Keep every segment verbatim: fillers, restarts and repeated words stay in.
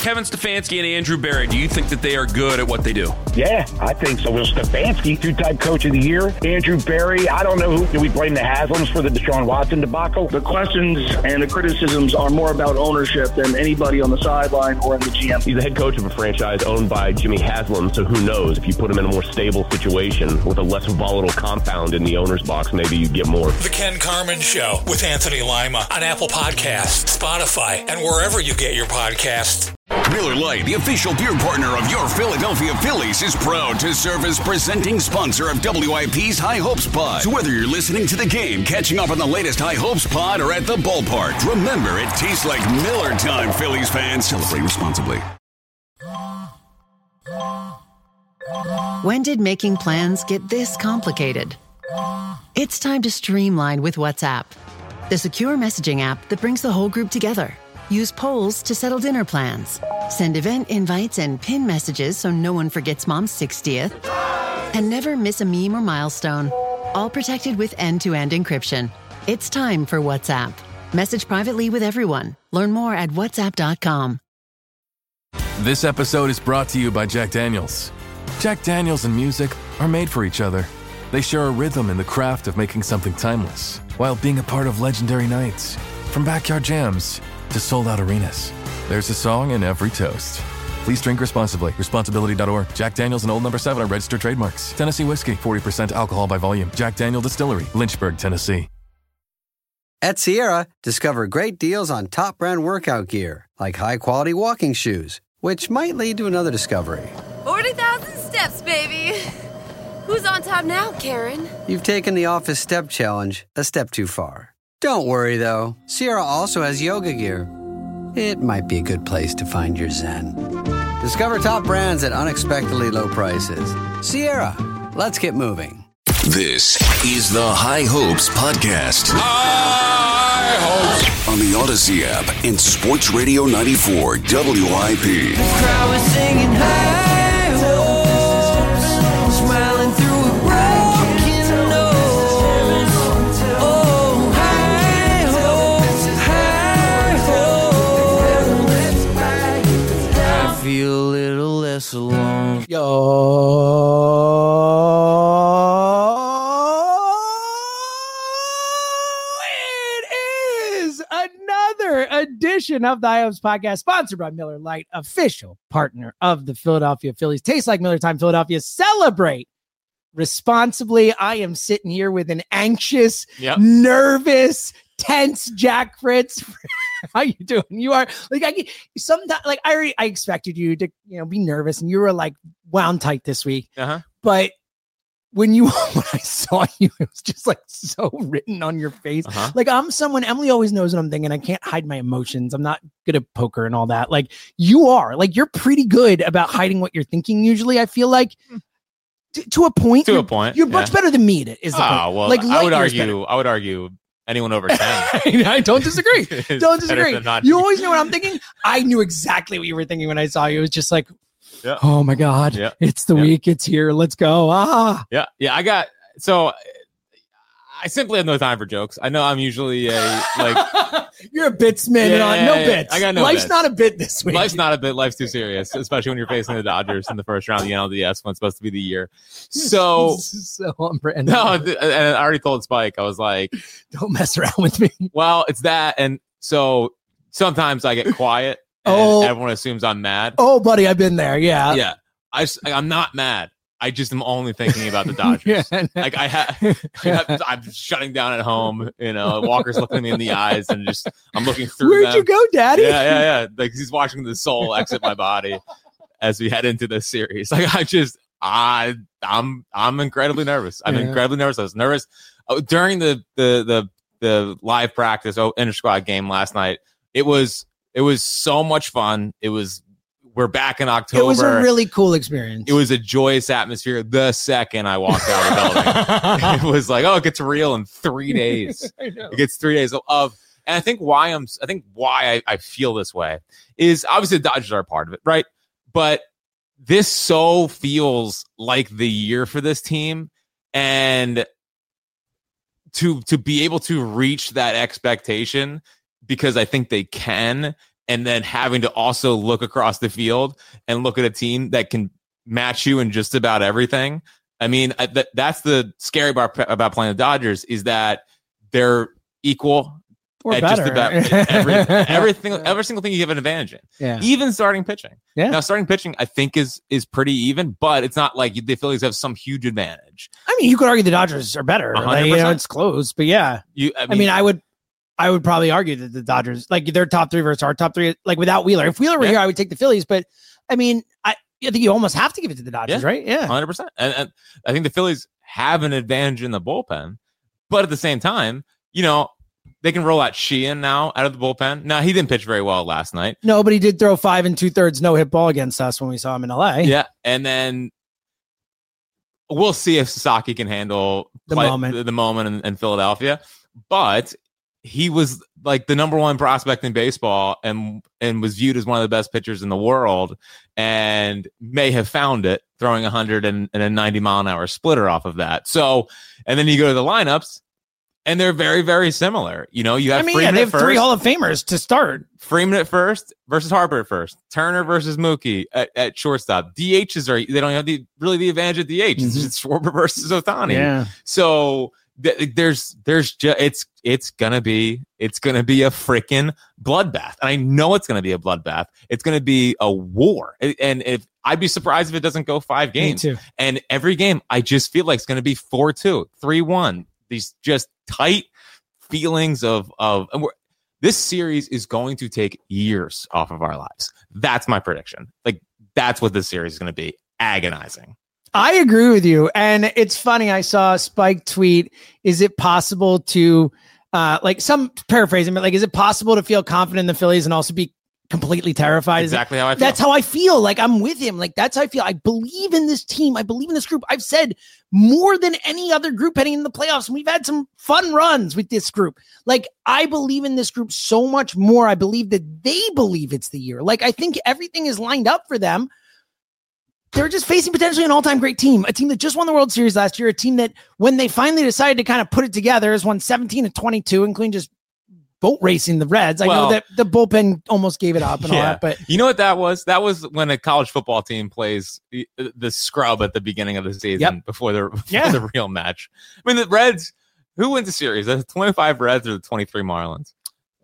Kevin Stefanski and Andrew Berry, do you think that they are good at what they do? Yeah, I think so. Will Stefanski, two-time coach of the year. Andrew Berry, I don't know who. Do we blame the Haslams for the Deshaun Watson debacle? The questions and the criticisms are more about ownership than anybody on the sideline or in the G M. He's the head coach of a franchise owned by Jimmy Haslam, so who knows? If you put him in a more stable situation with a less volatile compound in the owner's box, maybe you get more. The Ken Carman Show with Anthony Lima on Apple Podcasts, Spotify, and wherever you get your podcasts. Miller Lite, the official beer partner of your Philadelphia Phillies, is proud to serve as presenting sponsor of W I P's High Hopes Pod. So whether you're listening to the game, catching up on the latest High Hopes Pod, or at the ballpark, remember, it tastes like Miller time, Phillies fans. Celebrate responsibly. When did making plans get this complicated? It's time to streamline with WhatsApp, the secure messaging app that brings the whole group together. Use polls to settle dinner plans. Send event invites and pin messages so no one forgets Mom's sixtieth. And never miss a meme or milestone. All protected with end-to-end encryption. It's time for WhatsApp. Message privately with everyone. Learn more at whatsapp dot com. This episode is brought to you by Jack Daniels. Jack Daniels and music are made for each other. They share a rhythm in the craft of making something timeless, while being a part of legendary nights. From backyard jams to sold-out arenas, there's a song in every toast. Please drink responsibly. Responsibility dot org. Jack Daniels and Old Number seven are registered trademarks. Tennessee whiskey, forty percent alcohol by volume. Jack Daniel Distillery, Lynchburg, Tennessee. At Sierra, discover great deals on top brand workout gear, like high-quality walking shoes, which might lead to another discovery. forty thousand steps, baby. Who's on top now, Karen? You've taken the Office Step Challenge a step too far. Don't worry, though. Sierra also has yoga gear. It might be a good place to find your zen. Discover top brands at unexpectedly low prices. Sierra, let's get moving. This is the High Hopes Podcast. High Hopes. On the Odyssey app and Sports Radio ninety-four W I P. The crowd was singing high hopes, smiling through a broken nose. Oh, high hopes, high hopes. I feel a little less alone. Yo. Edition of the High Hopes Podcast, sponsored by Miller Lite, official partner of the Philadelphia Phillies. Tastes like Miller Time, Philadelphia. Celebrate responsibly. I am sitting here with an anxious, yep. nervous, tense Jack Fritz. How you doing? You are like I sometimes like I already I expected you to you know be nervous, and you were like wound tight this week. Uh-huh. But when you when I saw you, it was just like so written on your face. Uh-huh. Like I'm someone, Emily always knows what I'm thinking. I can't hide my emotions. I'm not good at poker and all that. Like you are, like you're pretty good about hiding what you're thinking. Usually I feel like t- to a point, to a point, you're yeah. much better than me. Is the oh, point. well, like I would argue, better. I would argue anyone over ten. I don't disagree. Don't disagree. You always know what I'm thinking. I knew exactly what you were thinking when I saw you. It was just like, yeah. oh my God, yeah. it's the yeah. week. It's here. Let's go. Ah, yeah. Yeah. I got, so I simply have no time for jokes. I know I'm usually a, like, you're a bitsman. Yeah, and no yeah, bits. I got no Life's bits. not a bit this week. Life's not a bit. Life's too serious, especially when you're facing the Dodgers in the first round of the N L D S when it's supposed to be the year. So, so on brand. No, and I already told Spike, I was like, don't mess around with me. Well, it's that. And so sometimes I get quiet. And oh, everyone assumes I'm mad. Oh, buddy, I've been there. Yeah. Yeah. I just, I'm not mad. I just am only thinking about the Dodgers. yeah, no. Like I have, I'm shutting down at home. You know, Walker's looking me in the eyes, and just I'm looking through. Where'd them. you go, Daddy? Yeah, yeah, yeah. Like he's watching the soul exit my body as we head into this series. Like I just, I, I'm, I'm incredibly nervous. I'm yeah. incredibly nervous. I was nervous oh, during the the the the live practice oh, inter squad game last night. It was. It was so much fun. It was, we're back in October. It was a really cool experience. It was a joyous atmosphere the second I walked out of the building. It was like, oh, it gets real in three days. It gets three days of, and I think why I'm, I think why I, I feel this way is obviously the Dodgers are a part of it, right? But this so feels like the year for this team. And to, to be able to reach that expectation, because I think they can, and then having to also look across the field and look at a team that can match you in just about everything. I mean, I, th- that's the scary part about playing the Dodgers is that they're equal or at better. just about every, everything, every single thing you have an advantage in. Yeah. Even starting pitching. Yeah. Now, starting pitching, I think is is pretty even, but it's not like the Phillies have some huge advantage. I mean, you could argue the Dodgers are better. Like, you know, it's close, but yeah. You, I mean, I mean, I would. I would probably argue that the Dodgers, like their top three versus our top three, like without Wheeler. If Wheeler were yeah. here, I would take the Phillies. But I mean, I, I think you almost have to give it to the Dodgers, yeah. right? Yeah, one hundred percent. And, and I think the Phillies have an advantage in the bullpen, but at the same time, you know, they can roll out Sheehan now out of the bullpen. Now, he didn't pitch very well last night. No, but he did throw five and two thirds no hit ball against us when we saw him in L A. Yeah, and then we'll see if Sasaki can handle the play, moment, the, the moment in, in Philadelphia, but. He was like the number one prospect in baseball and and was viewed as one of the best pitchers in the world and may have found it throwing one hundred and, and a ninety mile an hour splitter off of that. So, and then you go to the lineups and they're very, very similar. You know, you have I mean, Freeman yeah, they at have first, three Hall of Famers to start. Freeman at first versus Harper at first, Turner versus Mookie at, at shortstop. D Hs are, they don't have the really the advantage at D H. Mm-hmm. It's just Schwarber versus Ohtani. Yeah. So, There's, there's just, it's, it's gonna be, it's gonna be a freaking bloodbath. And I know it's gonna be a bloodbath. It's gonna be a war. And if I'd be surprised if it doesn't go five games. Me too. And every game, I just feel like it's gonna be four two, three one. These just tight feelings of, of, and we're, this series is going to take years off of our lives. That's my prediction. Like, that's what this series is gonna be. Agonizing. I agree with you. And it's funny. I saw Spike tweet, is it possible to, uh, like some paraphrasing, but like, is it possible to feel confident in the Phillies and also be completely terrified? Exactly how I feel. That's how I feel. Like I'm with him. Like that's how I feel. I believe in this team. I believe in this group. I've said more than any other group heading in the playoffs. And we've had some fun runs with this group. Like I believe in this group so much more. I believe that they believe it's the year. Like I think everything is lined up for them. They're just facing potentially an all-time great team, a team that just won the World Series last year, a team that when they finally decided to kind of put it together has won seventeen and twenty-two, including just boat racing the Reds. I well, know that the bullpen almost gave it up and yeah. all that, but you know what that was? That was when a college football team plays the, the scrub at the beginning of the season yep. before, the, before yeah. the real match. I mean, the Reds, who wins the series? The twenty-five Reds or the twenty-three Marlins?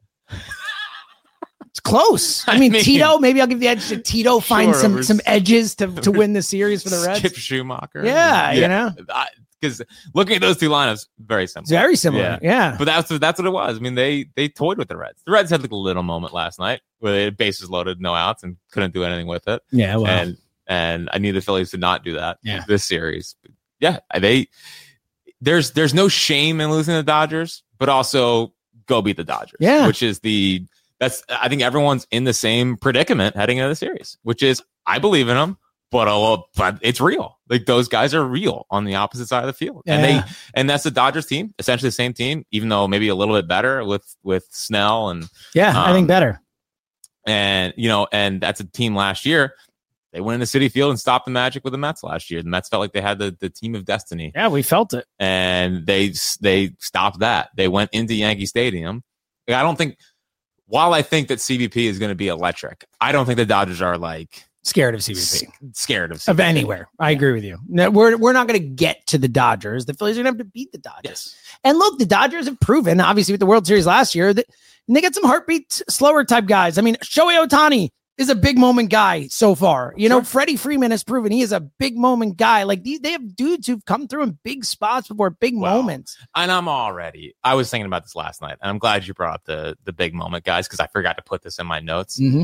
It's close. I mean, I mean, Tito, maybe I'll give the edge to Tito, find sure, some some edges to, to win the series for the Reds. Skip Schumacher. Yeah, yeah. you know? Because looking at those two lineups, very similar. It's very similar, yeah. yeah. But that's, that's what it was. I mean, they they toyed with the Reds. The Reds had like a little moment last night where they had bases loaded, no outs, and couldn't do anything with it. Yeah, well. And, and I need the Phillies to not do that yeah. this series. But yeah, they there's there's no shame in losing the Dodgers, but also go beat the Dodgers. Yeah. Which is the... That's I think everyone's in the same predicament heading into the series, which is I believe in them, but uh, but it's real. Like those guys are real on the opposite side of the field, yeah. and they and that's the Dodgers team, essentially the same team, even though maybe a little bit better with with Snell and yeah, um, I think better. And you know, and that's a team last year. They went into Citi Field and stopped the Magic with the Mets last year. The Mets felt like they had the, the team of destiny. Yeah, we felt it, and they they stopped that. They went into Yankee Stadium. Like, I don't think. While I think that C B P is going to be electric, I don't think the Dodgers are like scared of C B P, s- scared of C B P. Of anywhere. I agree with you. No, we're we're not going to get to the Dodgers. The Phillies are going to have to beat the Dodgers. Yes. And look, the Dodgers have proven, obviously, with the World Series last year, that they got some heartbeat slower type guys. I mean, Shohei Ohtani is a big moment guy so far. You know, sure. Freddie Freeman has proven he is a big moment guy. Like these, they have dudes who've come through in big spots before, big wow. moments. And I'm already, I was thinking about this last night, and I'm glad you brought up the, the big moment guys, because I forgot to put this in my notes. Mm-hmm.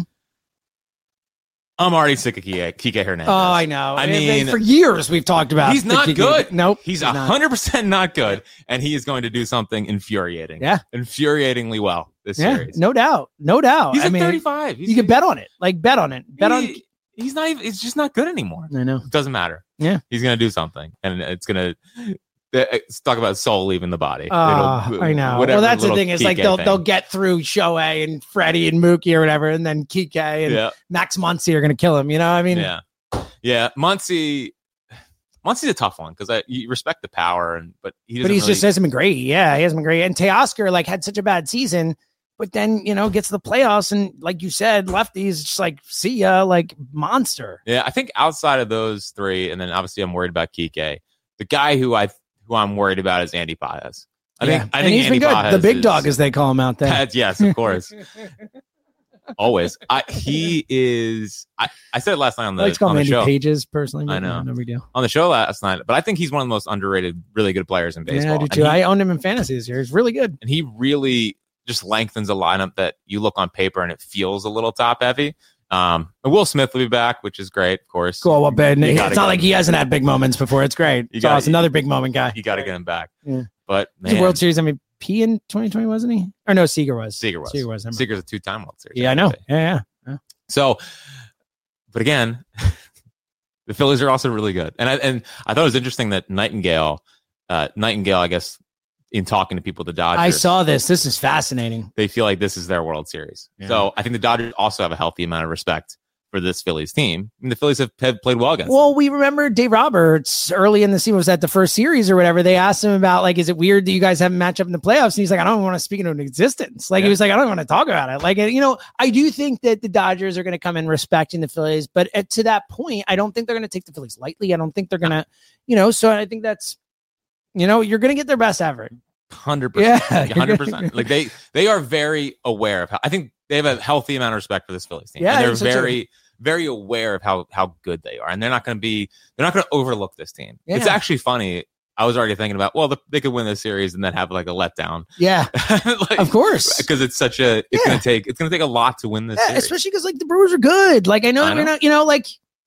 I'm already sick of Kike, Kike Hernandez. Oh, I know. I and mean, for years we've talked about he's not Kike. good. Nope. He's a hundred percent not good, and he is going to do something infuriating. Yeah, infuriatingly well this yeah, series. No doubt, no doubt. He's I at mean, thirty-five. He's, you can bet on it. Like bet on it. Bet he, on. He's not even. It's just not good anymore. I know. It doesn't matter. Yeah, he's gonna do something, and it's gonna. Let's talk about soul leaving the body. Uh, I know. Well, that's the thing is Kike like they'll thing. they'll get through Shohei and Freddie and Mookie or whatever, and then Kike and yeah. Max Muncy are going to kill him. You know, I mean, yeah, yeah. Muncy, Muncy's a tough one because I you respect the power, and but he but he really... just hasn't been great. Yeah, he hasn't been great. And Teoscar like had such a bad season but then, you know, gets to the playoffs and like you said, lefties just like, see ya, like monster. Yeah, I think outside of those three, and then obviously I'm worried about Kike. The guy who I who I'm worried about is Andy Paez. I yeah. think I and think he's Andy been good. Paez The big is, dog, as they call him out there. Yes, of course. Always. I, he is. I, I said it last night on the, I like to call on him the Andy show. Pages personally. I know. No big deal. On the show last night, but I think he's one of the most underrated, really good players in baseball. Yeah, I do And too. he- I owned him in fantasy this year. He's really good. and he really just lengthens a lineup that you look on paper and it feels a little top heavy. Um, and Will Smith will be back, which is great, of course. Cool. Well, Ben, You it's gotta not get like him. he hasn't had big moments before. It's great. You It's gotta- awesome. Another big moment guy. You got to get him back. Yeah. But He's a man, World Series M V P in twenty twenty, wasn't he? Or no, Seager was. Seager was. Seager was. I remember. Seager's a two-time World Series. Yeah, I know. Yeah, yeah. yeah. So, but again, the Phillies are also really good, and I and I thought it was interesting that Nightingale, uh, Nightingale, I guess, in talking to people, at the Dodgers, I saw this. This is fascinating. they feel like this is their World Series. Yeah. So I think the Dodgers also have a healthy amount of respect for this Phillies team. I mean, the Phillies have, have played well against. Well, we remember Dave Roberts early in the season, was that the first series or whatever. They asked him about, like, is it weird that you guys haven't matched up in the playoffs? And he's like, I don't want to speak into an existence. Like, Yeah. he was like, I don't want to talk about it. Like, you know, I do think that the Dodgers are going to come in respecting the Phillies. But at, to that point, I don't think they're going to take the Phillies lightly. I don't think they're going to, you know, so I think that's, you know, you're going to get their best effort. Hundred percent, Yeah. hundred percent. Like they, they are very aware of how. I think they have a healthy amount of respect for this Phillies team. Yeah, and I they're think so, too. very, very aware of how how good they are, and they're not going to be. They're not going to overlook this team. Yeah. It's actually funny. I was already thinking about, well, the, they could win this series and then have like a letdown. Yeah, like, of course. because it's such a. It's Yeah. going to take. It's going to take a lot to win this Yeah, series. especially because like the Brewers are good. Like I know, I they're know. not, you know, like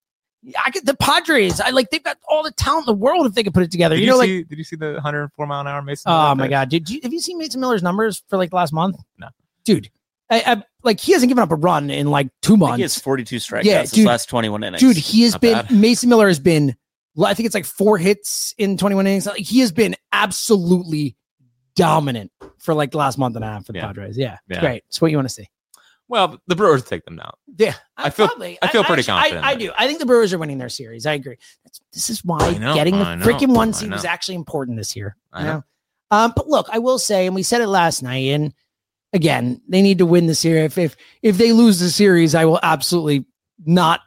I get the Padres. I like they've got all the talent in the world if they could put it together. Did you you, know, see? like Did you see the one hundred four mile an hour Mason? oh Miller my pitch? god, did you have you seen Mason Miller's numbers for like the last month? No, dude. I, I, like he hasn't given up a run in like two months. He has forty-two strikeouts Yeah, his dude. last twenty-one innings. Dude, he has Not been bad. Mason Miller has been. I think it's like four hits in twenty-one innings. Like, he has been absolutely dominant for like the last month and a half for the Yeah. Padres. Yeah, it's Yeah. great. It's what you want to see. Well, the Brewers take them down. Yeah, I feel- probably. I feel pretty actually- confident I, I in it. do. I think the Brewers are winning their series. I agree. That's, this is why I know, getting the I know, freaking one I seed was know. actually important this year. I you know. know? Um, but look, I will say, and we said it last night, and again, they need to win the series. If if if they lose the series, I will absolutely not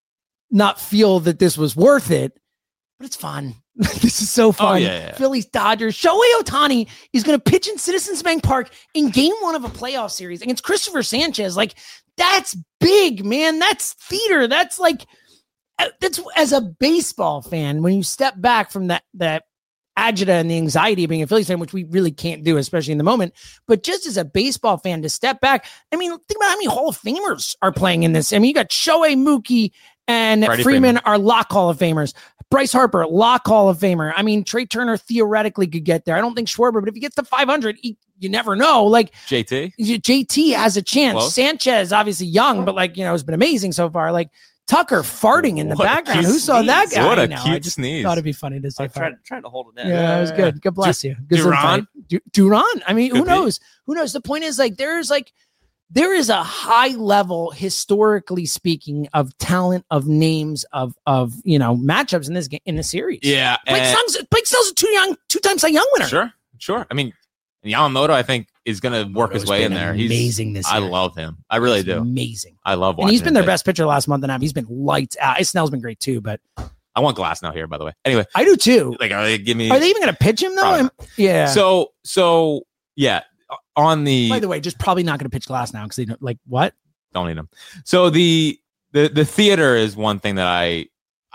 not feel that this was worth it. But it's fun. This is so fun. Oh, yeah, yeah. Phillies, Dodgers. Shohei Ohtani is going to pitch in Citizens Bank Park in game one of a playoff series against Christopher Sanchez. Like, that's big, man. That's theater. That's like, uh, that's as a baseball fan, when you step back from that, that agita and the anxiety of being a Phillies fan, which we really can't do, especially in the moment. But just as a baseball fan to step back, I mean, think about how many Hall of Famers are playing in this. I mean, you got Shohei, Mookie, and Freddie Freeman, Freeman. are lock Hall of Famers. Bryce Harper, lock Hall of Famer. I mean, Trey Turner theoretically could get there. I don't think Schwarber, but if he gets to five hundred, he, you never know. Like J T. J T has a chance. Close. Sanchez, obviously young, but like, you know, has been amazing so far. Like Tucker farting in the What a background. cute Who saw that sneeze. guy? What a I know. I cute just sneeze. thought it'd be funny to say. I fart. tried, tried to hold it in. Yeah, it was good. God bless you. Good Duran? insight. Du- Duran. I mean, Could who be. knows? Who knows? The point is, like, there's like, there is a high level, historically speaking, of talent, of names, of of you know matchups in this game in the series. Yeah. Blake and- Snell's Blake Snell's a two young, two times Cy Young winner. Sure, sure. I mean, Yamamoto, I think, is going to work his Yamamoto's way in been there. amazing He's this I year. love him. I really He's do. Amazing. I love watching And he's been him their pitch. best pitcher last month and a half. He's been lights out. Snell's been great too, but I want Glass now here, by the way. Anyway, I do too. like, are they give me? Are they even going to pitch him though? Probably I'm- yeah. So, so yeah. On the By the way, just probably not going to pitch Glass now because they don't like what? don't need him. So the the the theater is one thing that I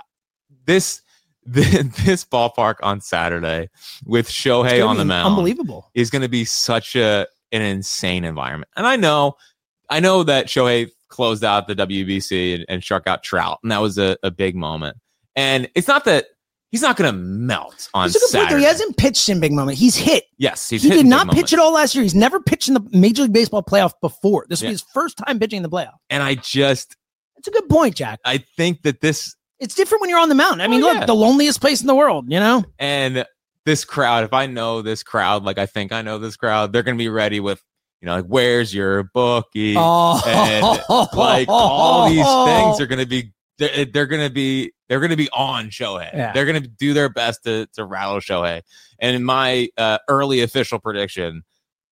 this this ballpark on Saturday with It's Shohei gonna on the be mound Unbelievable. is going to be such a an insane environment. And I know, I know that Shohei closed out the W B C and, and struck out Trout, and that was a, a big moment. And it's not that he's not going to melt on That's a good point, though. Saturday. He hasn't pitched in big moment. He's hit. yes, he's He hit did in big not pitch moments. at all last year. He's never pitched in the Major League Baseball playoff before. This will Yeah. be his first time pitching in the playoff. And I just, It's a good point, Jack. I think that this It's different when you're on the mound. I mean, Oh, look, yeah. the loneliest place in the world, you know? and this crowd, if I know this crowd, like I think I know this crowd, they're going to be ready with, you know, like, where's your bookie? Oh, And like all these things are going to be, they're, they're going to be, they're going to be on Shohei. Yeah. They're going to do their best to, to rattle Shohei. And in my uh, early official prediction,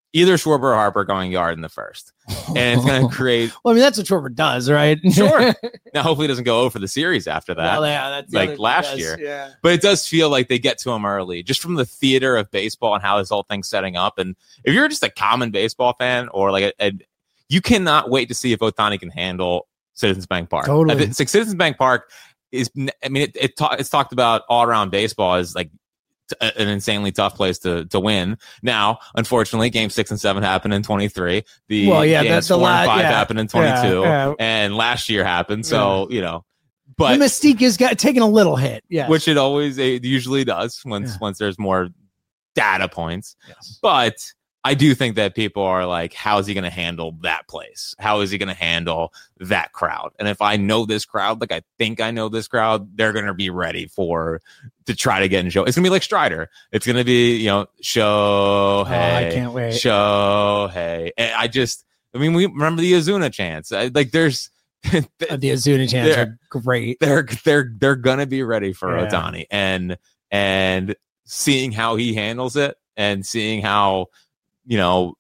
either Schwarber or Harper going yard in the first. And it's going to create. Well, I mean, that's what Schwarber does, right? Sure. Now, hopefully, it doesn't go over the series after that. Well, yeah, that's like last does, year. Yeah. But it does feel like they get to him early, just from the theater of baseball and how this whole thing's setting up. And if you're just a common baseball fan, or like a, a you cannot wait to see if Ohtani can handle Citizens Bank Park. Totally. It's like Citizens Bank Park is. I mean, it, it ta- it's talked about all around baseball as like an insanely tough place to to win. Now, unfortunately, game six and seven happened in twenty-three. The well, yeah, games that's the four la- and five yeah. happened in twenty-two, yeah, yeah. and last year happened. So yeah. you know, but the mystique has got taken a little hit, yeah, which it always it usually does once yeah. once there's more data points. Yes. But I do think that people are like, how is he going to handle that place? How is he going to handle that crowd? And if I know this crowd, like I think I know this crowd, they're going to be ready for to try to get in show. It's going to be like Strider. It's going to be, you know, show, hey, oh, I can't wait. Show, hey. And I just, I mean, we remember the Ozuna chants. I, like there's the Ozuna chants are great. They're, they're, they're going to be ready for yeah. Ohtani, and, and seeing how he handles it and seeing how, you know,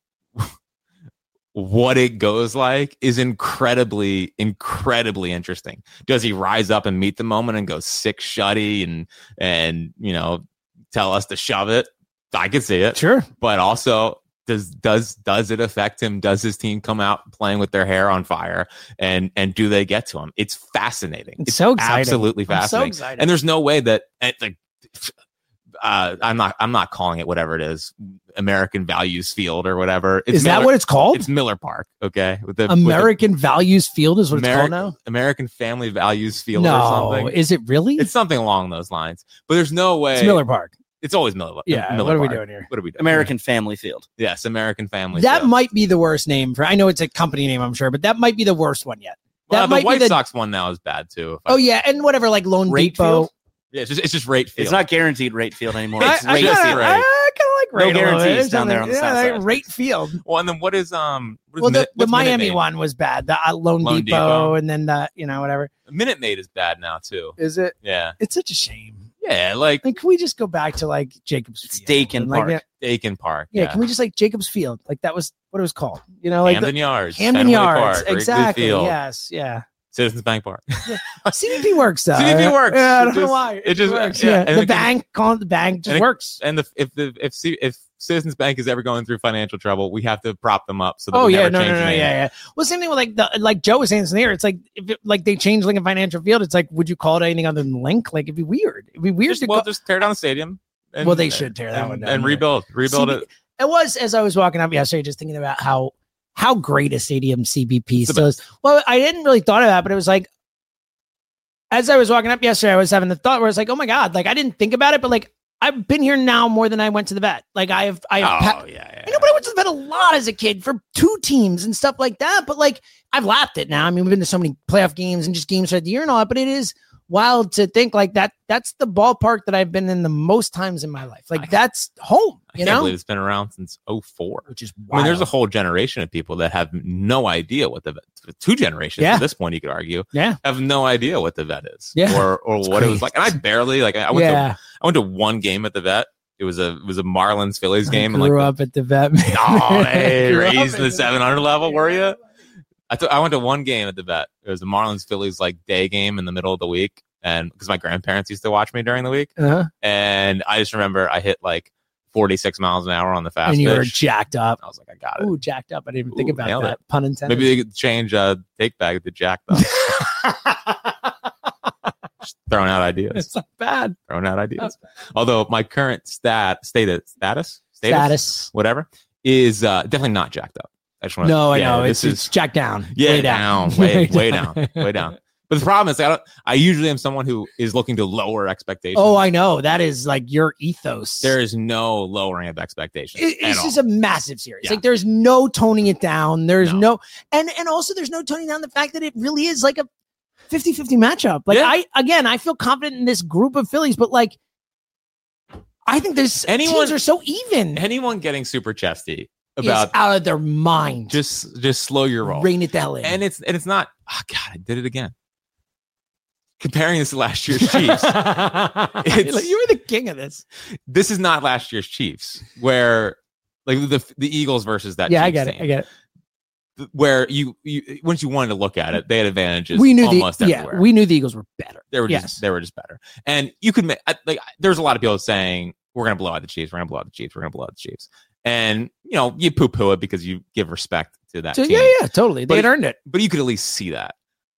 what it goes like is incredibly, incredibly interesting. Does he rise up and meet the moment and go six shutty and, and, you know, tell us to shove it? I could see it. Sure. But also, does, does, does it affect him? Does his team come out playing with their hair on fire? And, and do they get to him? It's fascinating. It's, it's so exciting. Absolutely fascinating. I'm so excited. And there's no way that, like, Uh, I'm not. I'm not calling it whatever it is. American Values Field or whatever. It's is that Miller, what it's called? It's Miller Park. Okay, with the American with the, Values Field is what Ameri- it's called now. American Family Values Field no, or something. Is it really? It's something along those lines. But there's no way. It's Miller Park. It's always Miller. Yeah. Miller what are Park. we doing here? What are we doing? American here? Family Field. Yes, American Family. That Field. might be the worst name for. I know it's a company name, I'm sure, but that might be the worst one yet. Well, that the might White be the, Sox one now is bad too. Oh I, yeah, and whatever, like Lone Rate Depot. Field? Yeah, it's just it's just rate field. It's not guaranteed rate field anymore. I, It's I rate kinda, field. I, I kind of like rate. No guarantees It's down there on the yeah, south like side. Rate Field. Well, and then what is um? What is well, the, Minute, the Miami Minute Maid? one was bad. The uh, Lone, Lone Depot, Depot, and then the you know whatever. Minute Maid is bad now too. Is it? Yeah, it's such a shame. Yeah, like, like can we just go back to like Jacobs Field? Dakin Like, Park. yeah, Dakin Park. yeah, Yeah, can we just like Jacobs Field? Like that was what it was called. You know, like Camden the, Yards, Camden Fenway Yards, Park, Wrigley exactly. Field, Yes, yeah. Citizens Bank Park. C V P works though. C V P works. Yeah, I It don't know just- why. it just- works. yeah, Yeah, and the it can- bank, calling it the bank, just and it- works. And the, if the if C, if Citizens Bank is ever going through financial trouble, we have to prop them up. So that Oh we yeah, never no, no, change no, the name. yeah, yeah. Well, same thing with like the like Joe was saying there. It's like if it, like they changed Lincoln Financial Field, it's like would you call it anything other than Link? Like it'd be weird. It'd be weird Just, to well, call. just tear down the stadium. And, Well, they should tear that and, one down, and yeah. rebuild, rebuild See, it. It was as I was walking up yesterday, just thinking about how how great a stadium C B P It's the still is. Well, I didn't really thought of that, but it was like as I was walking up yesterday, I was having the thought where it's like, oh my god, like I didn't think about it, but like I've been here now more than I went to the vet. Like I have, I have. Oh pa- yeah, yeah. I know, but I went to the vet a lot as a kid for two teams and stuff like that. But like I've lapped it now. I mean, we've been to so many playoff games and just games throughout the year and all that. But it is wild to think like that. That's the ballpark that I've been in the most times in my life. Like I- that's home. I You can't know, believe it's been around since oh four. which is I wild. mean, there's a whole generation of people that have no idea what the vet, two generations Yeah. at this point, you could argue, Yeah. have no idea what the vet is, Yeah. or or It's what it was great. like. And I barely like. I went Yeah. to I went to one game at the vet. It was a it was a Marlins Phillies I game. grew and like up at the vet. the, oh, hey, Grew up raised at the the seven hundred level, were you? I th- I went to one game at the vet. It was a Marlins Phillies like day game in the middle of the week, and because my grandparents used to watch me during the week, Uh-huh. and I just remember I hit like forty-six miles an hour on the fast And you were pitch. jacked up. I was like, I got it. Ooh, jacked up. I didn't even think Ooh, about nailed that. it. Pun intended. Maybe they could change uh, take bag to jacked up. Just throwing out ideas. It's not bad. Throwing out ideas. Although my current stat status status status, Status. whatever is uh, definitely not jacked up. I just want No, I yeah, know. This It's, is it's jacked down. yeah Way down. down, way way down, way down. But the problem is, I, don't, I usually am someone who is looking to lower expectations. Oh, I know. That is like your ethos. There is no lowering of expectations. It- at it's all. just a massive series. Yeah. Like there's no toning it down. There's No. no, and and also there's no toning down the fact that it really is like a fifty-fifty matchup. Like Yeah. I again, I feel confident in this group of Phillies, but like I think there's Anyone- teams are so even. Anyone getting super chesty Is about out of their mind. just just slow your roll. Rein it the hell in. And it's and it's not. Oh God, I did it again. Comparing this to last year's Chiefs, Like, you were the king of this. this is not last year's Chiefs, where like the the Eagles versus that. Yeah, Chiefs I get it. team, I get it. Where you, you once you wanted to look at it, they had advantages. We knew almost the everywhere. yeah, we knew the Eagles were better. They were yes. just they were just better, and you could make like there's a lot of people saying we're going to blow out the Chiefs, we're going to blow out the Chiefs, we're going to blow out the Chiefs, and you know you poo poo it because you give respect to that. So, team. yeah, yeah, totally. They but, had earned it, but you could at least see that.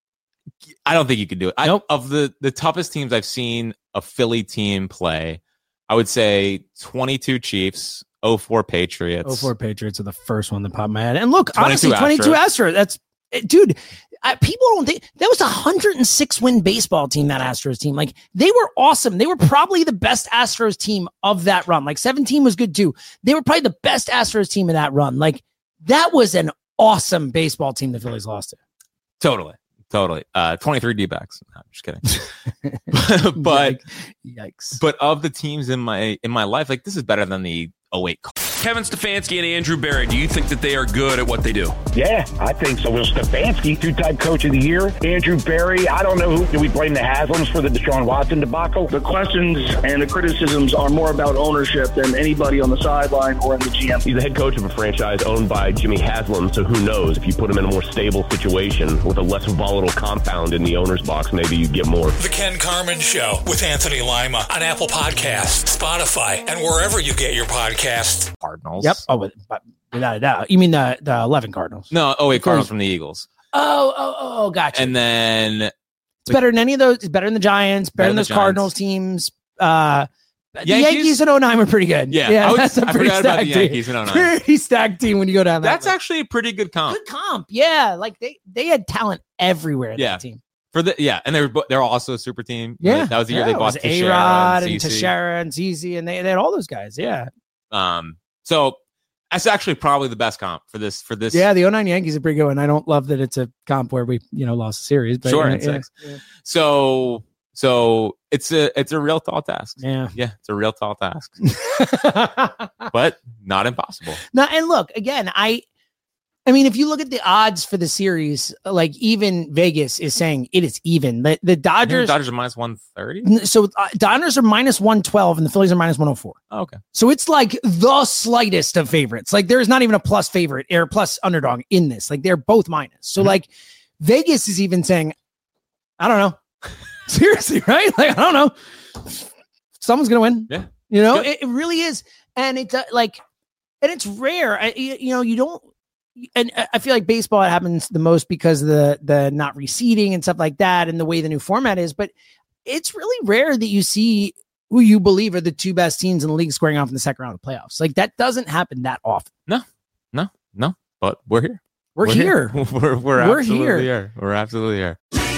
I don't think you could do it. I, nope. Of the the toughest teams I've seen a Philly team play, I would say twenty-two Chiefs. oh four Patriots. oh four Patriots are the first one that popped in my head. And look, twenty-two honestly, twenty-two Astros. Astros that's, dude, I, people don't think that was a one hundred six win baseball team, that Astros team. Like, they were awesome. They were probably the best Astros team of that run. Like, seventeen was good too. They were probably the best Astros team of that run. Like, that was an awesome baseball team the Phillies lost to. Totally. Totally. Uh, twenty-three D-backs. No, I'm just kidding. but, yikes. But of the teams in my in my life, like, this is better than the oh eight. Kevin Stefanski and Andrew Berry, do you think that they are good at what they do? Yeah, I think so. Will Stefanski, two-time coach of the year. Andrew Berry, I don't know who. Do we blame the Haslams for the Deshaun Watson debacle? The questions and the criticisms are more about ownership than anybody on the sideline or in the G M. He's the head coach of a franchise owned by Jimmy Haslam, so who knows? If you put him in a more stable situation with a less volatile compound in the owner's box, maybe you get more. The Ken Carman Show with Anthony Lima on Apple Podcasts, Spotify, and wherever you get your podcasts. Cardinals. Yep. Oh, but without a doubt. You mean the, the eleven Cardinals? No, oh wait, Cardinals from the Eagles. Oh, oh, oh, gotcha. And then it's like, better than any of those. It's better than the Giants, better, better than those Cardinals teams. Uh, the Yankees? Yankees in oh nine were pretty good. Yeah, yeah I, was, that's a I pretty forgot about the team. Yankees in oh nine. Pretty stacked team when you go down that That's way. actually a pretty good comp. Good comp. Yeah, like they they had talent everywhere in yeah. that team. For the yeah, and they were they're also a super team. Yeah, that was the year yeah, they bought A Rod and Teixeira and Zizi, and they, they had all those guys. Yeah. Um. So that's actually probably the best comp for this. For this. Yeah, the oh nine Yankees are pretty good, and I don't love that it's a comp where we you know lost the series. But sure, yeah, it's yeah, six. yeah. So so it's a it's a real tall task. Yeah, yeah, it's a real tall task, but not impossible. No, and look again, I. I mean, if you look at the odds for the series, like even Vegas is saying it is even. The, the Dodgers, the Dodgers are minus one thirty. So uh, Dodgers are minus one twelve and the Phillies are minus one oh four. Oh, okay. So it's like the slightest of favorites. Like there's not even a plus favorite or plus underdog in this. Like they're both minus. So mm-hmm. like Vegas is even saying, I don't know. Seriously, right? Like, I don't know. Someone's going to win. Yeah. You know, it, it really is. And it's uh, like, and it's rare. I, you, you know, you don't, and I feel like baseball, it happens the most because of the the not reseeding and stuff like that and the way the new format is. But it's really rare that you see who you believe are the two best teams in the league squaring off in the second round of playoffs. Like that doesn't happen that often. No, no, no. But we're here. We're, we're here. here. we're we're, we're absolutely here. here. We're absolutely here.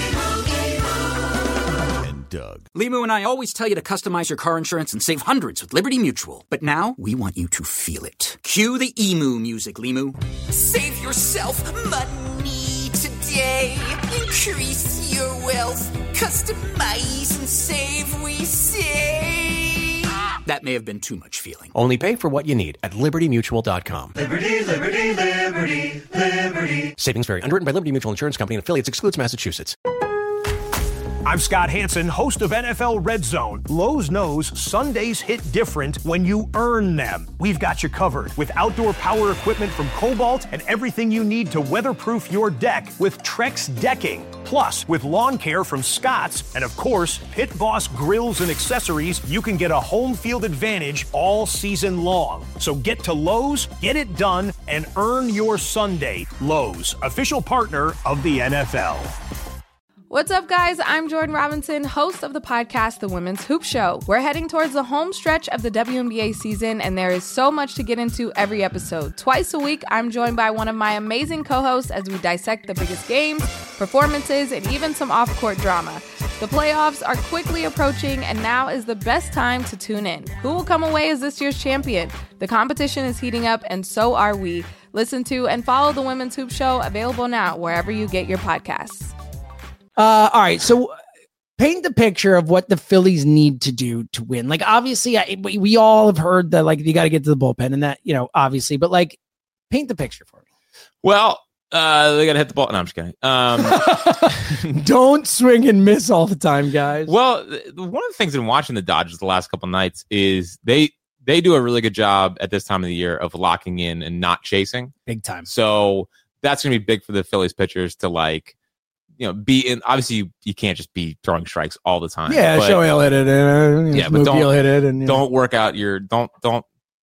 Doug. Limu and I always tell you to customize your car insurance and save hundreds with Liberty Mutual. But now, we want you to feel it. Cue the emu music, Limu. Save yourself money today. Increase your wealth. Customize and save, we say. That may have been too much feeling. Only pay for what you need at liberty mutual dot com. Liberty, Liberty, Liberty, Liberty. Savings vary. Underwritten by Liberty Mutual Insurance Company and affiliates. Excludes Massachusetts. I'm Scott Hansen, host of N F L Red Zone. Lowe's knows Sundays hit different when you earn them. We've got you covered with outdoor power equipment from Cobalt and everything you need to weatherproof your deck with Trex Decking. Plus, with lawn care from Scott's and, of course, Pit Boss grills and accessories, you can get a home field advantage all season long. So get to Lowe's, get it done, and earn your Sunday. Lowe's, official partner of the N F L. What's up, guys? I'm Jordan Robinson, host of the podcast, The Women's Hoop Show. We're heading towards the home stretch of the W N B A season, and there is so much to get into every episode. Twice a week, I'm joined by one of my amazing co-hosts as we dissect the biggest games, performances, and even some off-court drama. The playoffs are quickly approaching, and now is the best time to tune in. Who will come away as this year's champion? The competition is heating up, and so are we. Listen to and follow The Women's Hoop Show, available now wherever you get your podcasts. Uh, all right, so paint the picture of what the Phillies need to do to win. Like, obviously, I, we, we all have heard that, like, you got to get to the bullpen and that, you know, obviously, but like, paint the picture for me. Well, uh, they got to hit the ball. No, I'm just kidding. Um, Don't swing and miss all the time, guys. Well, one of the things in watching the Dodgers the last couple nights is they they do a really good job at this time of the year of locking in and not chasing. Big time. So that's going to be big for the Phillies pitchers to like, you know, be in. Obviously, you, you can't just be throwing strikes all the time. Yeah, but, Shohei will hit it. And, uh, yeah, but don't hit it. And, don't work out your don't don't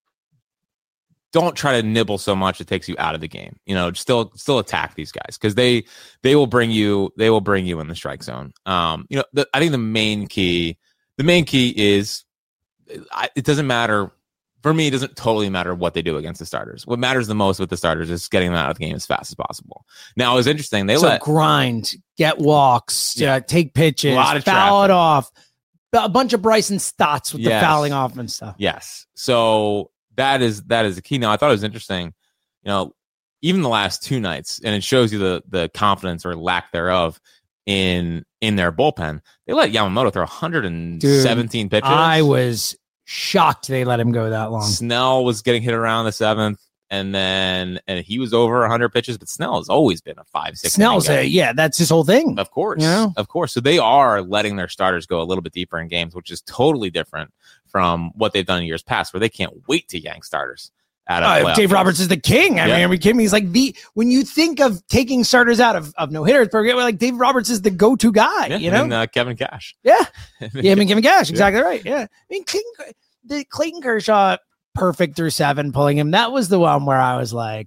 don't try to nibble so much it takes you out of the game. You know, still still attack these guys because they they will bring you they will bring you in the strike zone. Um, you know, the, I think the main key the main key is I, it doesn't matter. For me, it doesn't totally matter what they do against the starters. What matters the most with the starters is getting them out of the game as fast as possible. Now, it was interesting. They so let grind, get walks, yeah. uh, take pitches, a lot of foul traffic. it off. A bunch of Bryson Stotts with Yes. the fouling off and stuff. Yes. So that is that is the key. Now, I thought it was interesting. You know, even the last two nights, and it shows you the the confidence or lack thereof in in their bullpen. They let Yamamoto throw one hundred seventeen Dude, pitches. I was shocked they let him go that long. Snell was getting hit around the seventh, and then and he was over one hundred pitches. But Snell has always been a five six. Snell's a, yeah, that's his whole thing. Of course, You know? of course. So they are letting their starters go a little bit deeper in games, which is totally different from what they've done in years past, where they can't wait to yank starters out of Uh, playoff Dave games. Roberts is the king. I Yeah. mean, are we kidding me? He's like the when you think of taking starters out of, of no hitters, forget like Dave Roberts is the go to guy. Yeah, you know, and, uh, Kevin Cash. yeah, yeah. I mean, Kevin Cash, exactly right. Yeah, I mean, Clayton, the Clayton Kershaw perfect through seven, pulling him. That was the one where I was like,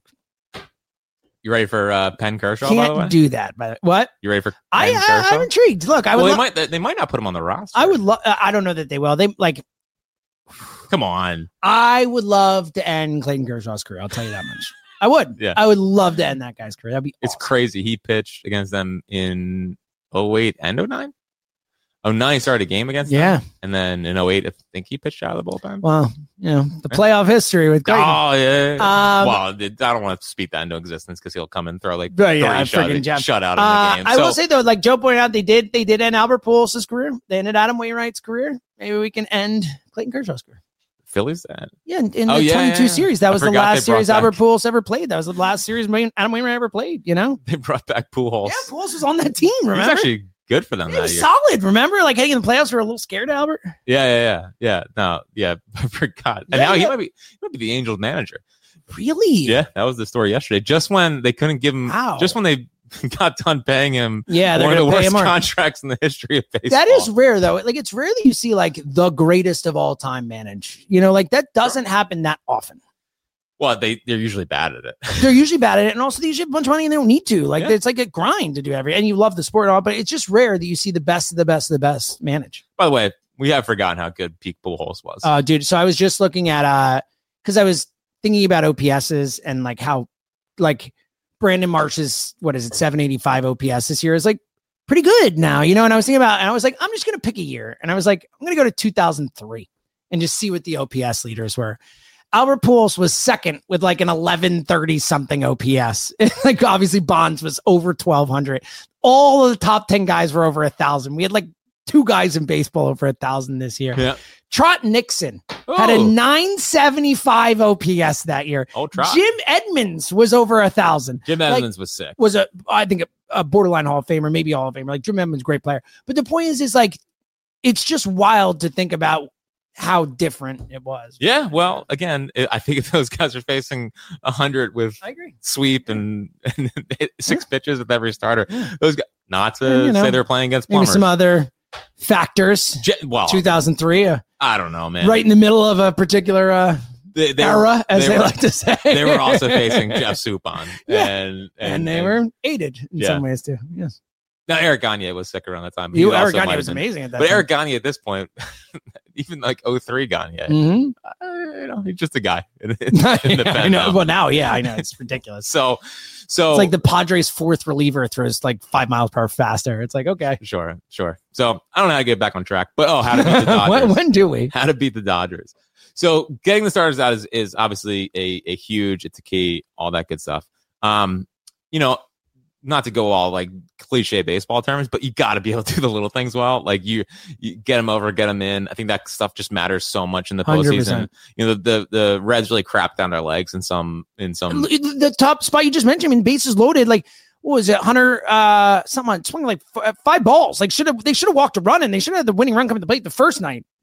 You ready for uh, Penn Kershaw? By the way, can't do that. But what? You ready for Penn I, I Kershaw? I'm intrigued. Look, I well, would. they lo- might they, they might not put him on the roster. I would love. I don't know that they will. They like. Come on. I would love to end Clayton Kershaw's career. I'll tell you that much. I would. Yeah. I would love to end that guy's career. That'd be. It's crazy. He pitched against them in oh eight and oh nine. oh nine, he started a game against Yeah. them. And then in oh eight, I think he pitched out of the bullpen. Well, you know, the playoff history with Clayton. Oh, yeah. Um, well, I don't want to speak that into existence because he'll come and throw like But yeah, three friggin' shut, Jeff. shut out in Uh, the game. I So, will say though, like Joe pointed out, they did they did end Albert Pujols' career. They ended Adam Wainwright's career. Maybe we can end Clayton Kershaw's career. Phillies that. Yeah, in, in Oh, the yeah, twenty-two yeah. series, that I was the forgot they last brought series back- Albert Pujols ever played. That was the last series Wayne- Adam Wainwright ever played. You know, They brought back Pujols. yeah, Pujols was on that team. He Remember, was actually good for them he that was year. solid. Remember, like heading in the playoffs, we were a little scared, Albert. Yeah, yeah, yeah, yeah. No, yeah, I forgot. And Yeah, now he yeah. might be he might be the Angels manager. Really? Yeah, that was the story yesterday. Just when they couldn't give him, Wow. just when they got done paying him, Yeah, they're one of the gonna pay worst him more. contracts in the history of baseball. That is rare, though. Like it's rare that you see like the greatest of all time manage. You know, like that doesn't happen that often. well, they they're usually bad at it. They're usually bad at it, and also they usually have a bunch of money and they don't need to. Like Yeah. it's like a grind to do every. And you love the sport and all, but it's just rare that you see the best of the best of the best manage. By the way, we have forgotten how good peak Pujols was. Uh, dude. So I was just looking at uh, because I was thinking about O P S's and like how, like Brandon Marsh's what is it, seven eighty-five O P S this year is like pretty good now, you know. And I was thinking about, and I was like, I'm just gonna pick a year, and I was like, I'm gonna go to two thousand three and just see what the O P S leaders were. Albert Pujols was second with like an eleven thirty something O P S. Like obviously Bonds was over twelve hundred. All of the top ten guys were over a thousand. We had like two guys in baseball over a thousand this year. Yeah. Trot Nixon had a Oh. nine seventy-five O P S that year. Oh, Trot. Jim Edmonds was over a thousand. Jim Like, Edmonds was sick. was a, I think a, a borderline Hall of Famer, maybe Hall of Famer. Like Jim Edmonds, great player. But the point is, is like, it's just wild to think about how different it was. Yeah, well, again, I I think if those guys are facing a hundred with I agree. sweep and, and six pitches with every starter, those guys, not to And, you know, say they're playing against Maybe plumbers. some other factors. Je- well, two thousand three, uh, I don't know, man. right in the middle of a particular uh, They, they era, were, as they, they, were, like to say. they were also facing Jeff Suppan, Yeah. and, and and they were aided in Yeah. some ways too. Yes. Now Eric Gagne was sick around that time. He You, also Eric might Gagne have was been- amazing at that But time. Eric Gagne at this point, even like oh three Gagne, Mhm. uh, you know, he's just a guy in, in, in the I pen know. now. Well, now, yeah, I know. It's ridiculous. So, so It's like the Padres' fourth reliever throws like five miles per hour faster. It's like, okay. Sure, sure. So I don't know how to get back on track, but oh, how to beat the Dodgers? when, when do we? How to beat the Dodgers? So getting the starters out is is obviously a a huge. It's a key. All that good stuff. Um, you know, not to go all like cliche baseball terms, but you got to be able to do the little things well. Like you, you get them over, get them in. I think that stuff just matters so much in the one hundred postseason. percent. You know, the, the the Reds really crap down their legs in some in some. The top spot you just mentioned, I mean, bases loaded, like, what was it, Hunter? Uh, someone swung like f- five balls. Like, should have they should have walked a run, and they should have had the winning run come to the plate the first night.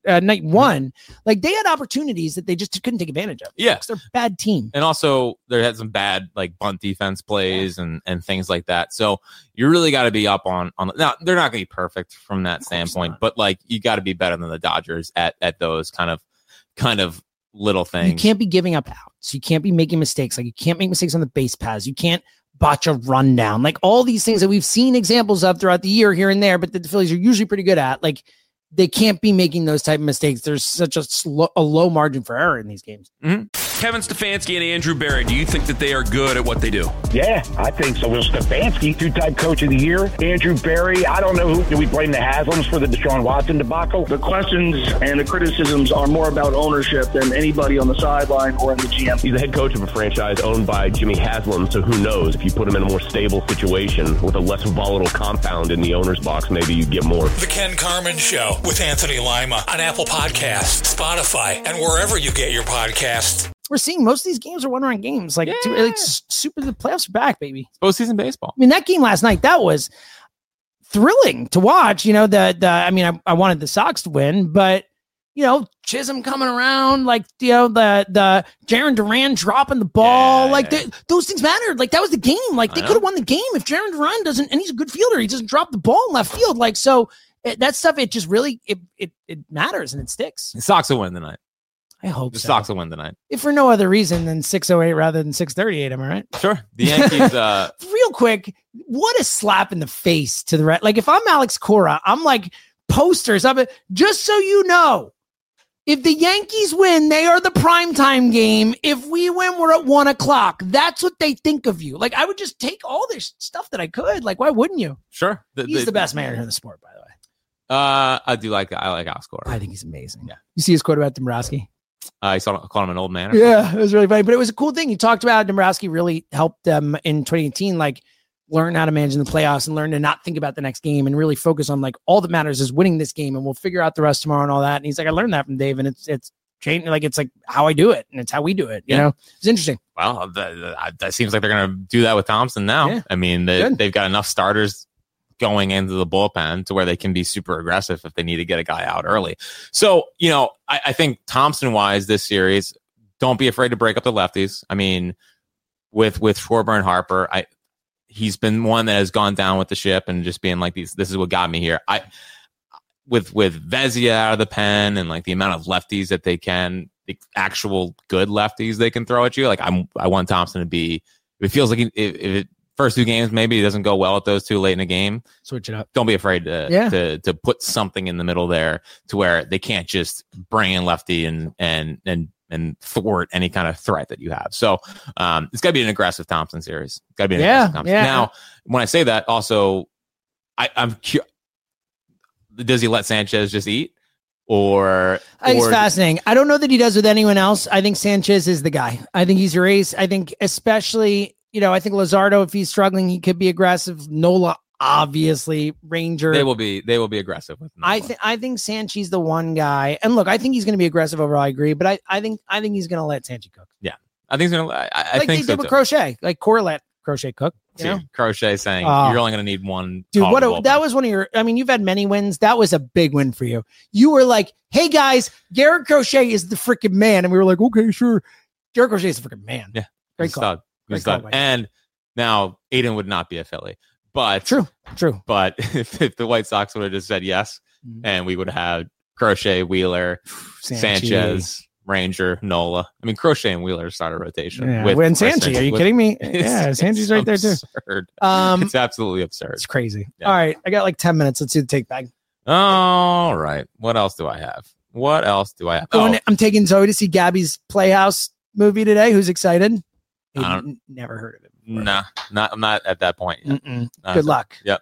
uh, night one, like they had opportunities that they just couldn't take advantage of. Yeah, they're a bad team, and also they had some bad like bunt defense plays yeah. and and things like that. So you really got to be up on on. Now they're not going to be perfect from that standpoint, but like you got to be better than the Dodgers at at those kind of kind of little things. You can't be giving up outs. You can't be making mistakes. Like you can't make mistakes on the base paths. You can't botch a rundown. Like all these things that we've seen examples of throughout the year here and there, but that the Phillies are usually pretty good at. Like they can't be making those type of mistakes. There's such a slow, a low margin for error in these games. Mm-hmm. Kevin Stefanski and Andrew Berry, do you think that they are good at what they do? Yeah, I think so. Will Stefanski, two-time coach of the year. Andrew Berry, I don't know who. Do we blame the Haslams for the Deshaun Watson debacle? The questions and the criticisms are more about ownership than anybody on the sideline or in the G M. He's the head coach of a franchise owned by Jimmy Haslam, so who knows? If you put him in a more stable situation with a less volatile compound in the owner's box, maybe you get more. The Ken Carman Show with Anthony Lima on Apple Podcasts, Spotify, and wherever you get your podcasts. We're seeing most of these games are one-run games. Like, yeah. two, like super, the playoffs are back, baby. Postseason baseball. I mean, that game last night, that was thrilling to watch. You know, the, the I mean, I, I wanted the Sox to win, but, you know, Chisholm coming around, like, you know, the the Jarren Duran dropping the ball. Yeah, like, yeah. The, those things mattered. Like, that was the game. Like, they could have won the game if Jarren Duran doesn't, and he's a good fielder, he doesn't drop the ball in left field. Like, so it, that stuff, it just really, it, it, it matters and it sticks. The Sox will win tonight. I hope the so. Sox will win tonight. If for no other reason than six oh eight rather than six thirty-eight, am I right? Sure. The Yankees. Uh... Real quick, what a slap in the face to the right. Like if I'm Alex Cora, I'm like posters of it. Just so you know, if the Yankees win, they are the primetime game. If we win, we're at one o'clock. That's what they think of you. Like I would just take all this stuff that I could. Like why wouldn't you? Sure. The, he's the, the best manager in the sport, by the way. Uh, I do like I like Alex Cora. I think he's amazing. Yeah. You see his quote about Dombrowski? I uh, saw called him an old man. Yeah, it was really funny, but it was a cool thing. He talked about Dombrowski really helped them in twenty eighteen, like learn how to manage in the playoffs and learn to not think about the next game and really focus on like all that matters is winning this game, and we'll figure out the rest tomorrow and all that. And he's like, I learned that from Dave, and it's it's changed. Like it's like how I do it, and it's how we do it. You yeah. know, it's interesting. Well, that, that seems like they're going to do that with Thompson now. Yeah. I mean, they, they've got enough starters going into the bullpen to where they can be super aggressive if they need to get a guy out early. So, you know, I, I think Thompson wise this series, don't be afraid to break up the lefties. I mean, with, with Schwarber and Harper, I, he's been one that has gone down with the ship and just being like, these, this is what got me here. I, with, with Vezia out of the pen and like the amount of lefties that they can, the actual good lefties they can throw at you. Like I'm, I want Thompson to be, if it feels like he, if, if it, first two games, maybe it doesn't go well at those two late in the game. Switch it up. Don't be afraid to yeah. to to put something in the middle there to where they can't just bring in lefty and and and and thwart any kind of threat that you have. So um, it's got to be an aggressive Thompson series. Got to be an yeah, aggressive Thompson. Yeah. Now, when I say that, also, I, I'm cu- does he let Sanchez just eat? Or, I think or it's fascinating. I don't know that he does with anyone else. I think Sanchez is the guy. I think he's your ace. I think especially, you know, I think Luzardo, if he's struggling, he could be aggressive. Nola, obviously, Ranger. They will be. They will be aggressive with Nola. I think. I think Sanchi's the one guy. And look, I think he's going to be aggressive overall. I agree, but I, I think. I think he's going to let Sanchi cook. Yeah, I think he's going to. I, I like think they so did with too. Crochet, like Corlett Crochet cook. You know? Crochet saying uh, you're only going to need one. Dude, what a, that was one of your. I mean, you've had many wins. That was a big win for you. You were like, "Hey guys, Garrett Crochet is the freaking man," and we were like, "Okay, sure." Garrett Crochet is the freaking man. Yeah, great call. Great call. And now Aiden would not be a Philly, but true, true. But if, if the White Sox would have just said yes, mm-hmm. and we would have had Crochet, Wheeler, Sanchi. Sanchez, Ranger, Nola. I mean, Crochet and Wheeler start a rotation. Yeah. With and Sanchi, are you with, kidding me? Yeah, Sanchi's right there too. Um, it's absolutely absurd. It's crazy. Yeah. All right, I got like ten minutes. Let's do the take back. All right. What else do I have? What else do I have? Oh. I'm taking Zoe to see Gabby's Playhouse movie today. Who's excited? N- never heard of it. No, nah, not. I'm not at that point yet. Good luck. Yep.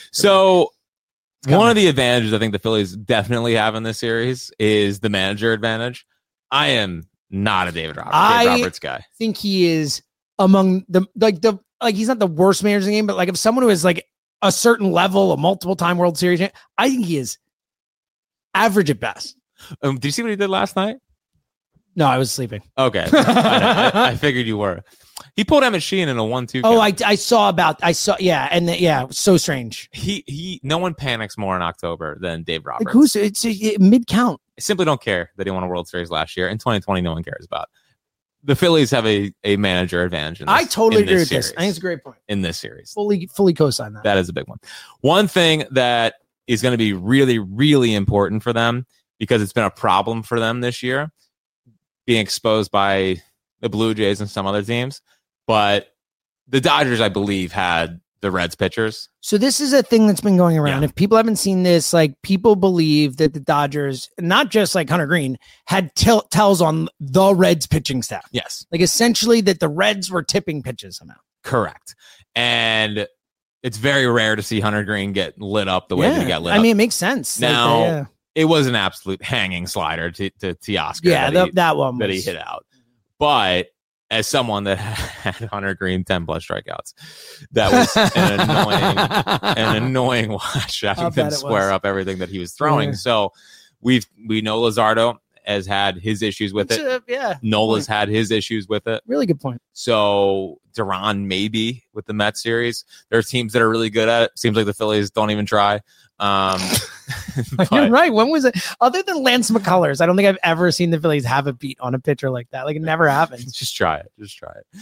So one of the advantages I think the Phillies definitely have in this series is the manager advantage. I am not a David Roberts, I Dave Roberts guy. I think he is among the like the like he's not the worst manager in the game, but like if someone who is like a certain level, a multiple time World Series, I think he is average at best. Um, did you see what he did last night? No, I was sleeping. Okay, I, I, I figured you were. He pulled Emmett Sheehan in a one-two. Oh, I, I saw about I saw yeah, and the, yeah, so strange. He he. No one panics more in October than Dave Roberts. Like who's it's it, mid count? I simply don't care that he won a World Series last year. In twenty twenty, no one cares about. The Phillies have a, a manager advantage. In this, I totally in agree this with series, this. I think it's a great point. in this series. Fully fully co-sign that. That is a big one. One thing that is going to be really really important for them because it's been a problem for them this year, being exposed by the Blue Jays and some other teams. But the Dodgers, I believe, had the Reds pitchers. So this is a thing that's been going around. Yeah. If people haven't seen this, like people believe that the Dodgers, not just like Hunter Green, had t- tells on the Reds pitching staff. Yes. Like essentially that the Reds were tipping pitches somehow. Correct. And it's very rare to see Hunter Green get lit up the way yeah. that he got lit I up. mean, it makes sense. Now, like, uh, yeah. it was an absolute hanging slider to, to Teoscar. Yeah, that, the, he, that one was... that he hit out. But as someone that had Hunter Green ten plus strikeouts, that was an annoying, an annoying watch having him square up everything that he was throwing. Yeah. So we've we know Luzardo has had his issues with it's it. A, yeah, Nola's had his issues with it. Really good point. So Duran maybe with the Mets series. There are teams that are really good at it. Seems like the Phillies don't even try. Um, but, You're right. When was it? Other than Lance McCullers, I don't think I've ever seen the Phillies have a beat on a pitcher like that. Like it never happens. Just try it. Just try it.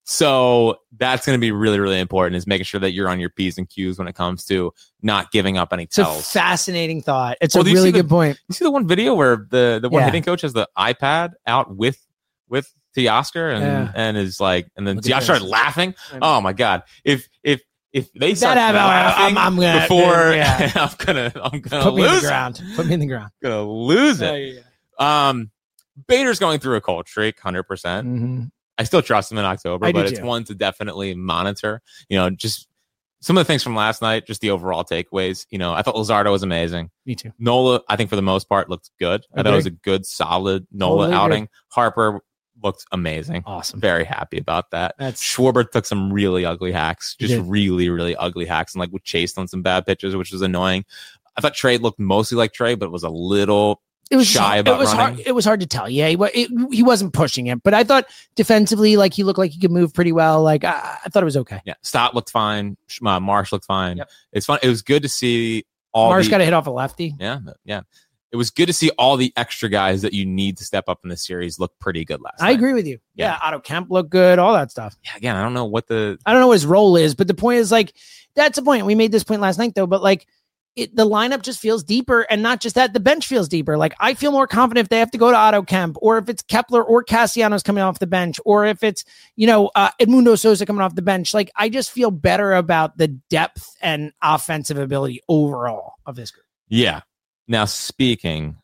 So that's going to be really, really important is making sure that you're on your P's and Q's when it comes to not giving up any tells. It's a fascinating thought. It's well, a really good the, point. You see the one video where the, the one yeah. hitting coach has the iPad out with with Teoscar and yeah. and is like, and then Teoscar started laughing. Oh my God. If, if, If they start that laughing I'm, I'm gonna, before, yeah. I'm gonna, I'm gonna Put lose me in the ground. Put me in the ground. Gonna lose it. Yeah, yeah, yeah. Um, Bader's going through a cold streak, one hundred percent. Mm-hmm. I still trust him in October, I but do it's too. one to definitely monitor. You know, just some of the things from last night, just the overall takeaways. You know, I thought Luzardo was amazing. Me too. Nola, I think for the most part, looked good. I, I thought it was a good, solid Nola totally outing. agree. Harper looked amazing. Awesome. Very happy about that. That's Schwarber took some really ugly hacks, just did. really, really ugly hacks, and like with chased on some bad pitches, which was annoying. I thought Trey looked mostly like Trey, but was a little it was shy hard, about it was running. Hard, it was hard to tell. Yeah, he, it, he wasn't pushing it, but I thought defensively, like he looked like he could move pretty well. Like I, I thought it was okay. Yeah, Stott looked fine. Uh, Marsh looked fine. Yep. It's fun. It was good to see all. Marsh the, got to hit off a lefty. Yeah, yeah. It was good to see all the extra guys that you need to step up in the series look pretty good last I night. agree with you. Yeah. Yeah, Otto Kemp looked good. All that stuff. Yeah, again, I don't know what the I don't know what his role is, but the point is like that's the point. We made this point last night though, but like it, the lineup just feels deeper, and not just that, the bench feels deeper. Like I feel more confident if they have to go to Otto Kemp, or if it's Kepler or Castellanos coming off the bench, or if it's you know uh, Edmundo Sosa coming off the bench. Like I just feel better about the depth and offensive ability overall of this group. Yeah. Now speaking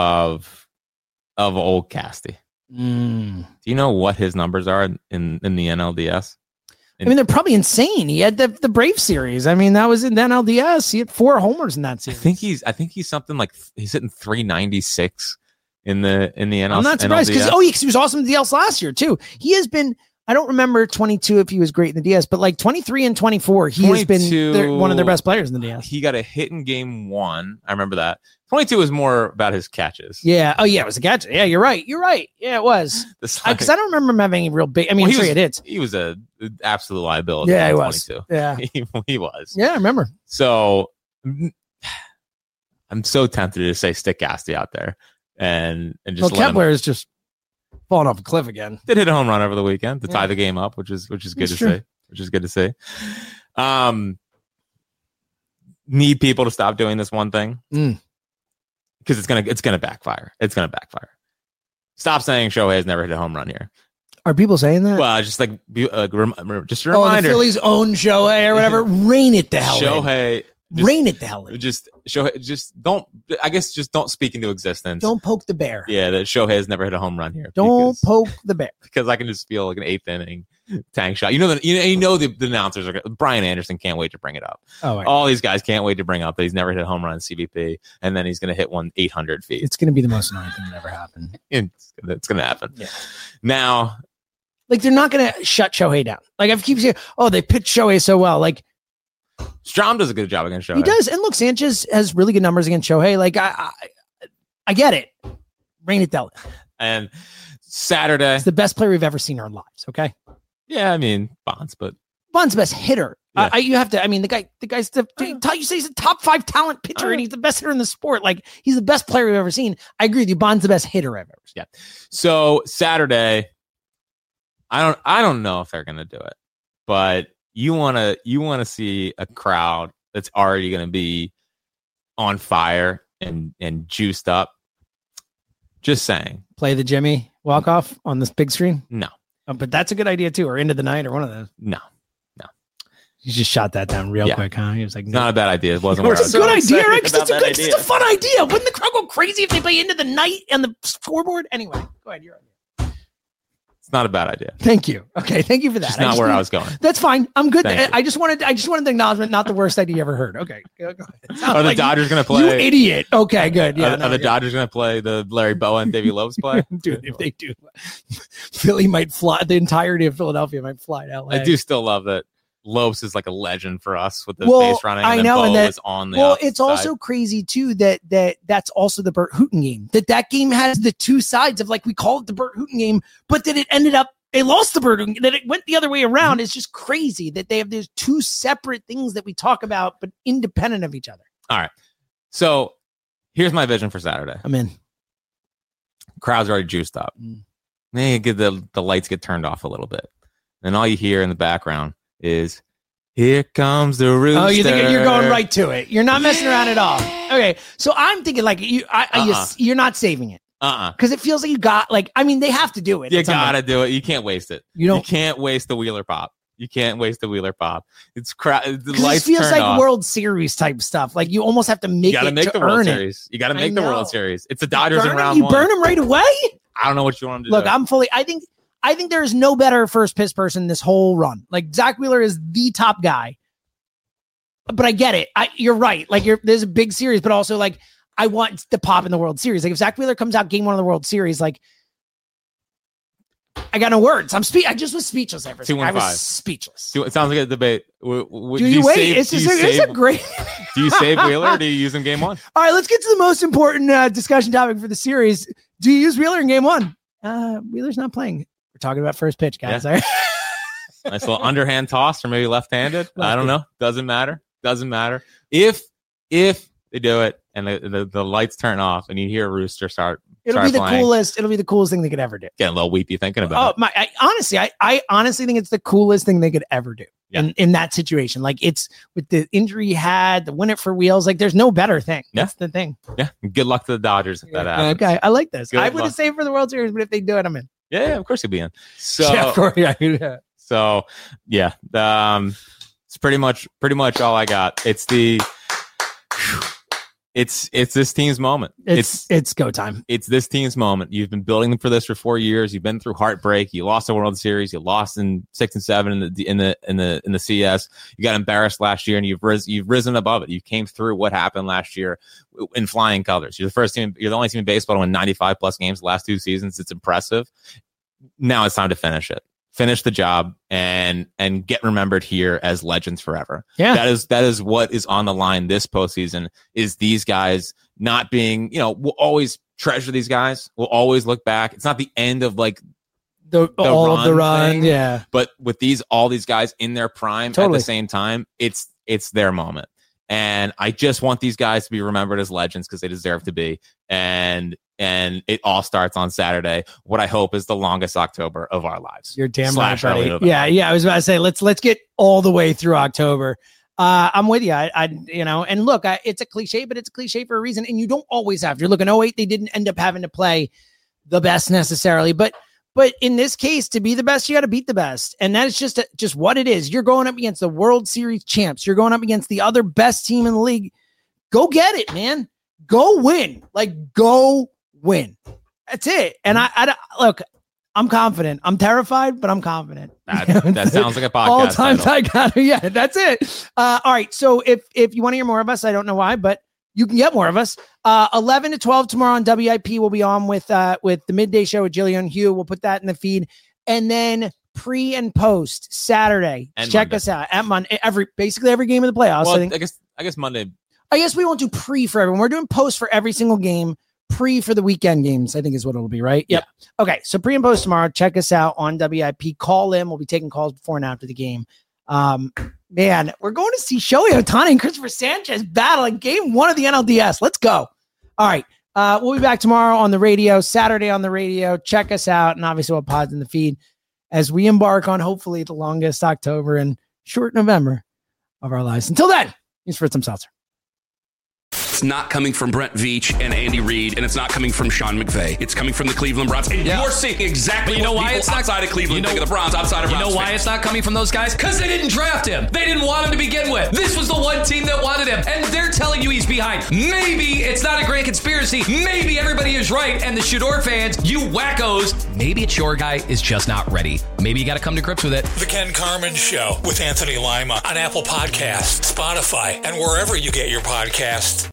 of of old Casty, mm. do you know what his numbers are in in the N L D S? I mean, they're probably insane. He had the, the Brave series. I mean, that was in the N L D S. He had four homers in that series. I think he's. I think he's something like he's hitting three ninety-six in the in the N L. I'm not surprised because oh, because he was awesome in the D L last year too. He has been. I don't remember twenty-two if he was great in the D S, but like twenty-three and twenty-four, he has been their, one of their best players in the D S. He got a hit in game one. I remember that. twenty-two was more about his catches. Yeah. Oh, yeah. It was a catch. Yeah, you're right. You're right. Yeah, it was. Because I, I don't remember him having any real big. I mean, well, I'm sure was, he did. He was a absolute liability. Yeah, he was. twenty-two. Yeah, he, he was. Yeah, I remember. So I'm so tempted to say stick Casty out there and and just. Well, Kepler him, is just falling off a cliff again. Did hit a home run over the weekend to yeah. tie the game up, which is which is good That's to true. see. Which is good to see. Um, need people to stop doing this one thing because mm. it's gonna it's gonna backfire. It's gonna backfire. Stop saying Shohei has never hit a home run here. Are people saying that? Well, just like uh, rem- just a oh, reminder. The Phillies own Shohei or whatever. Rein it the hell Shohei. in. Just, Rein it the hell in. Just Shohei. Just don't. I guess just don't speak into existence. Don't poke the bear. Yeah, that Shohei has never hit a home run here. Don't because, poke the bear because I can just feel like an eighth inning tank shot. You know that you know, you know the, the announcers are. Brian Anderson can't wait to bring it up. Oh, right. All these guys can't wait to bring up that he's never hit a home run in C V P, and then he's going to hit one eight hundred feet. It's going to be the most annoying thing that ever happened. It's, it's going to happen. Yeah. Now, like they're not going to shut Shohei down. Like I keep saying, oh, they pitched Shohei so well. Like. Strom does a good job against Shohei. He does, and look, Sanchez has really good numbers against Shohei. Like I, I, I get it. Rain it down. And Saturday, it's the best player we've ever seen in our lives. Okay, Yeah, I mean Bonds, but Bond's the best hitter. Yeah. Uh, I, you have to. I mean, the guy, the guy's the. You say he's a top five talent pitcher, and he's the best hitter in the sport. Like he's the best player we've ever seen. I agree with you. Bond's the best hitter I've ever seen. Yeah. So Saturday, I don't. I don't know if they're gonna do it, but you wanna you wanna see a crowd that's already gonna be on fire and and juiced up. Just saying. Play the Jimmy walk off on this big screen. No, oh, but that's a good idea too. Or Into the Night, or one of those. No. You just shot that down real Yeah. quick, huh? He was like, It's not a bad idea. It wasn't. It's where a I was good going. idea, right? 'Cause about It's a that good, it's idea. a fun idea. Wouldn't the crowd go crazy if they play Into the Night and the scoreboard? Anyway, go ahead. You're on. It's not a bad idea. Thank you. Okay, thank you for that. It's I not just where need- I was going. That's fine. I'm good. Thank you. I just wanted. I just wanted the acknowledgement. Not the worst idea you ever heard. Okay. Go, go ahead. Are the Like, Dodgers going to You play? idiot. Okay, good. Yeah. Are, no, are the yeah. Dodgers going to play the Larry Boa and Davey Lopes play? Dude, if they do, Philly might fly. The entirety of Philadelphia might fly to L A. I do still love that Lopes is like a legend for us with the Well, base running. And I then know, Bo and that is on the well, opposite it's also side. crazy too that that that's also the Burt Hooton game. That that game has the two sides of like we call it the Burt Hooton game, but that it ended up they lost the Burt Hooton. That it went the other way around Mm-hmm. is just crazy. That they have these two separate things that we talk about, but independent of each other. All right. So here's my vision for Saturday. I'm in. Crowd's already juiced up. Mm. Then you get the the lights get turned off a little bit, and all you hear in the background is, "Here comes the rooster." Oh, you think you're going right to it? You're not messing around at all. Okay, so I'm thinking like you, I, I Uh-uh. you, you're not saving it Uh-uh. because it feels like you got like. I mean, they have to do it. You at some point. gotta do it. You can't waste it. You don't- You can't waste the Wheeler pop. You can't waste the Wheeler pop. It's crowd. The 'Cause lights this feels turned like off. World Series type stuff. Like you almost have to make you gotta it make to the World earn Series. it. You gotta I make the know. World Series. It's the Dodgers Burn in it? round You one. burn them right away. I don't know what you want them to Look, do. I'm fully. I think. I think there is no better first pitch person this whole run. Like Zach Wheeler is the top guy. But I get it. I, you're right. Like you're. There's a big series, but also like I want the pop in the World Series. Like if Zach Wheeler comes out game one of the World Series, like I got no words. I'm spe- I just was speechless. Ever. Two, one, I was five. speechless. Do- It sounds like a debate. W- w- Do you, wait? save- it's do just you a, it's save- a great. Do you save Wheeler or do you use him game one? All right, let's get to the most important uh, discussion topic for the series. Do you use Wheeler in game one? Uh, Wheeler's not playing. We're talking about first pitch, guys. Yeah. All right. Nice little underhand toss or maybe left-handed. I don't know. Doesn't matter. Doesn't matter. If if they do it and the, the, the lights turn off and you hear a rooster start, It'll start be the playing, coolest. It'll be the coolest thing they could ever do. getting a little weepy thinking Oh about it. my! I, honestly, I, I honestly think it's the coolest thing they could ever do Yeah. in, in that situation. Like it's with the injury he had, the win it for Wheels. Like there's no better thing. Yeah. That's the thing. Yeah. Good luck to the Dodgers if that happens. Okay, I like this. Good I would have luck. saved for the World Series, but if they do it, I'm in. Yeah, yeah, of course you'll be in. So yeah, of course. Yeah, yeah. So yeah, um, it's pretty much pretty much all I got. It's the it's it's this team's moment. It's it's go time. It's this team's moment. You've been building them for this for four years. You've been through heartbreak. You lost the World Series. You lost in six and seven in the in the in the in the C S. You got embarrassed last year, and you've risen you've risen above it. You came through what happened last year in flying colors. You're the first team. You're the only team in baseball to win ninety-five plus games the last two seasons. It's impressive. Now it's time to finish it. Finish the job and and get remembered here as legends forever. Yeah. That is that is what is on the line this postseason, is these guys not being, you know, we'll always treasure these guys. We'll always look back. It's not the end of like The, the all of the run. thing, Yeah. but with these all these guys in their prime Totally. at the same time, it's it's their moment. And I just want these guys to be remembered as legends because they deserve to be. And and it all starts on Saturday. What I hope is the longest October of our lives. You're damn right, Slash early buddy. November. Yeah, yeah. I was about to say let's let's get all the way through October. Uh, I'm with you. I, I you know, and look, I, it's a cliche, but it's a cliche for a reason. And you don't always have. You're looking. Oh wait, they didn't end up having to play the best necessarily, but but in this case, to be the best, you got to beat the best, and that is just a, just what it is. You're going up against the World Series champs. You're going up against the other best team in the league. Go get it, man. Go win. Like go win. That's it. And I, I look. I'm confident. I'm terrified, but I'm confident. That, that sounds like a podcast. All times title. I got it. Yeah, that's it. Uh, all right. So if if you want to hear more of us, I don't know why, but you can get more of us. Uh, eleven to twelve tomorrow on W I P. We'll be on with uh, with the midday show with Jillian Hugh. We'll put that in the feed, and then pre and post Saturday. And Check Monday. us out at Monday. Every basically every game of the playoffs. Well, I think. I guess I guess Monday. I guess we won't do pre for everyone. We're doing post for every single game. pre for the weekend games, I think is what it'll be, right? Yep. Yeah. Okay, so pre and post tomorrow. Check us out on W I P. Call in. We'll be taking calls before and after the game. Um, man, we're going to see Shohei Ohtani and Christopher Sanchez battle in game one of the N L D S. Let's go. All right. Uh, we'll be back tomorrow on the radio, Saturday on the radio. Check us out, and obviously we'll pods in the feed as we embark on hopefully the longest October and short November of our lives. Until then, here's Fritz and Seltzer. It's not coming from Brent Veach and Andy Reid, and it's not coming from Sean McVay. It's coming from the Cleveland Browns. And Yeah. you're seeing exactly But you know what why people it's not- outside of Cleveland you know- think of the Browns, outside of You Browns know why fans. it's not coming from those guys? Because they didn't draft him. They didn't want him to begin with. This was the one team that wanted him, and they're telling you he's behind. Maybe it's not a grand conspiracy. Maybe everybody is right, and the Shador fans, you wackos, maybe it's your guy is just not ready. Maybe you got to come to grips with it. The Ken Carmen Show with Anthony Lima on Apple Podcasts, Spotify, and wherever you get your podcasts.